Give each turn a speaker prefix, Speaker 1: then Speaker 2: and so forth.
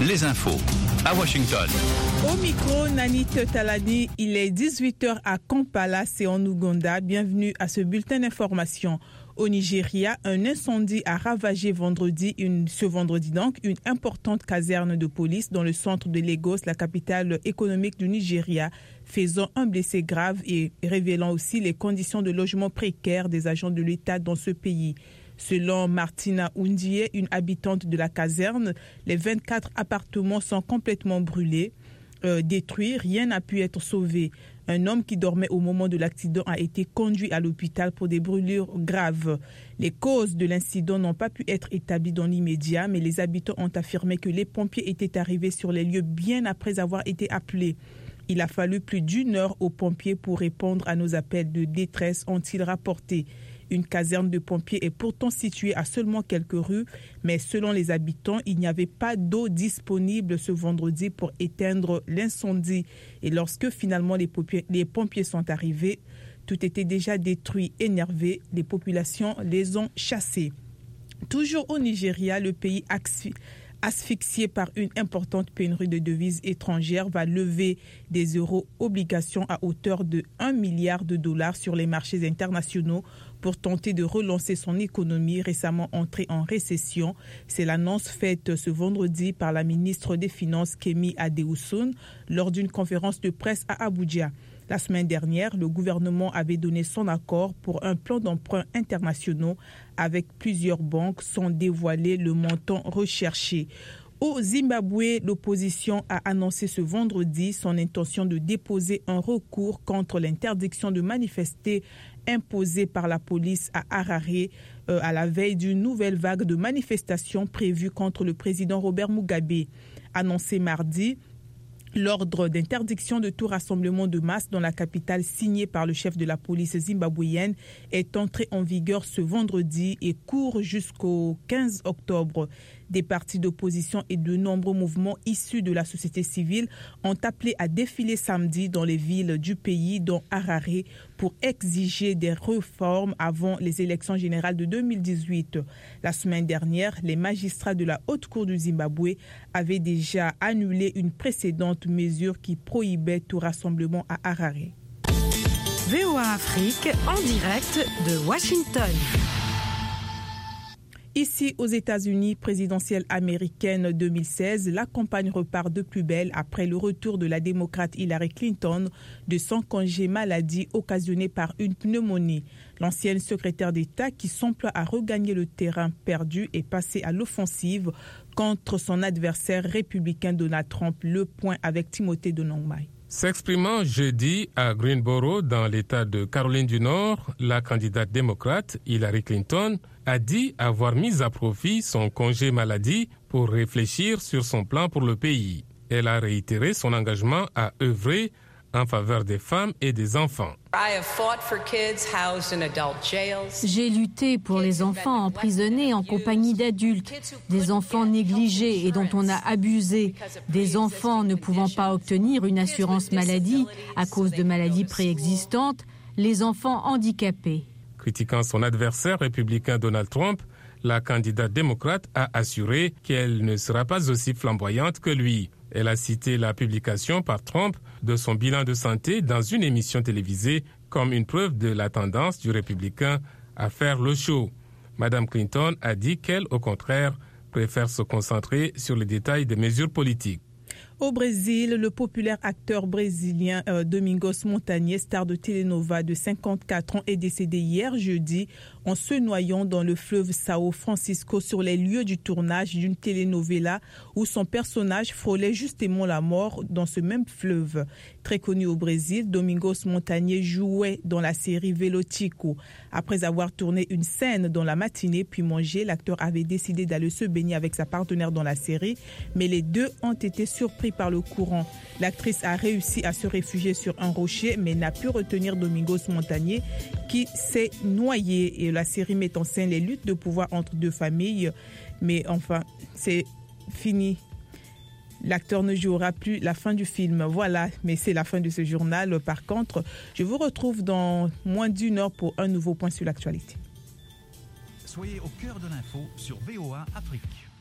Speaker 1: les infos à Washington.
Speaker 2: Au micro, Nanit Talani, il est 18h à Kampala, c'est en Ouganda. Bienvenue à ce bulletin d'information. Au Nigeria, un incendie a ravagé ce vendredi donc, une importante caserne de police dans le centre de Lagos, la capitale économique du Nigeria, faisant un blessé grave et révélant aussi les conditions de logement précaires des agents de l'État dans ce pays. Selon Martina Undie, une habitante de la caserne, les 24 appartements sont complètement brûlés, détruits, rien n'a pu être sauvé. Un homme qui dormait au moment de l'accident a été conduit à l'hôpital pour des brûlures graves. Les causes de l'incident n'ont pas pu être établies dans l'immédiat, mais les habitants ont affirmé que les pompiers étaient arrivés sur les lieux bien après avoir été appelés. Il a fallu plus d'une heure aux pompiers pour répondre à nos appels de détresse, ont-ils rapporté. Une caserne de pompiers est pourtant située à seulement quelques rues, mais selon les habitants, il n'y avait pas d'eau disponible ce vendredi pour éteindre l'incendie. Et lorsque finalement les pompiers sont arrivés, tout était déjà détruit. Énervés, les populations les ont chassés. Toujours au Nigeria, le pays asphyxié par une importante pénurie de devises étrangères, va lever des euro-obligations à hauteur de $1 milliard sur les marchés internationaux pour tenter de relancer son économie récemment entrée en récession. C'est l'annonce faite ce vendredi par la ministre des Finances Kemi Adeosun lors d'une conférence de presse à Abuja. La semaine dernière, le gouvernement avait donné son accord pour un plan d'emprunt internationaux avec plusieurs banques sans dévoiler le montant recherché. Au Zimbabwe, l'opposition a annoncé ce vendredi son intention de déposer un recours contre l'interdiction de manifester imposée par la police à Harare à la veille d'une nouvelle vague de manifestations prévue contre le président Robert Mugabe. Annoncé mardi, l'ordre d'interdiction de tout rassemblement de masse dans la capitale signé par le chef de la police zimbabwéenne est entré en vigueur ce vendredi et court jusqu'au 15 octobre. Des partis d'opposition et de nombreux mouvements issus de la société civile ont appelé à défiler samedi dans les villes du pays, dont Harare, pour exiger des réformes avant les élections générales de 2018. La semaine dernière, les magistrats de la Haute Cour du Zimbabwe avaient déjà annulé une précédente mesure qui prohibait tout rassemblement à Harare.
Speaker 3: VOA Afrique, en direct de Washington.
Speaker 2: Ici, aux États-Unis, présidentielle américaine 2016, la campagne repart de plus belle après le retour de la démocrate Hillary Clinton de son congé maladie occasionné par une pneumonie. L'ancienne secrétaire d'État qui s'emploie à regagner le terrain perdu est passée à l'offensive contre son adversaire républicain Donald Trump. Le point avec Timothée Donongmai.
Speaker 4: S'exprimant jeudi à Greensboro, dans l'État de Caroline du Nord, la candidate démocrate Hillary Clinton a dit avoir mis à profit son congé maladie pour réfléchir sur son plan pour le pays. Elle a réitéré son engagement à œuvrer en faveur des femmes et des enfants.
Speaker 5: J'ai lutté pour les enfants emprisonnés en compagnie d'adultes, des enfants négligés et dont on a abusé, des enfants ne pouvant pas obtenir une assurance maladie à cause de maladies préexistantes, les enfants handicapés.
Speaker 4: Critiquant son adversaire républicain Donald Trump, la candidate démocrate a assuré qu'elle ne sera pas aussi flamboyante que lui. Elle a cité la publication par Trump de son bilan de santé dans une émission télévisée comme une preuve de la tendance du républicain à faire le show. Madame Clinton a dit qu'elle, au contraire, préfère se concentrer sur les détails des mesures politiques.
Speaker 2: Au Brésil, le populaire acteur brésilien Domingos Montañez, star de Telenova de 54 ans, est décédé hier jeudi en se noyant dans le fleuve São Francisco sur les lieux du tournage d'une telenovela où son personnage frôlait justement la mort dans ce même fleuve. Très connu au Brésil, Domingos Montañez jouait dans la série Velotico. Après avoir tourné une scène dans la matinée puis mangé, l'acteur avait décidé d'aller se baigner avec sa partenaire dans la série, mais les deux ont été surpris par le courant. L'actrice a réussi à se réfugier sur un rocher, mais n'a pu retenir Domingos Montañez qui s'est noyé. Et la série met en scène les luttes de pouvoir entre deux familles. Mais enfin, c'est fini. L'acteur ne jouera plus la fin du film. Voilà, mais c'est la fin de ce journal. Par contre, je vous retrouve dans moins d'une heure pour un nouveau point sur l'actualité.
Speaker 1: Soyez au cœur de l'info sur VOA Afrique.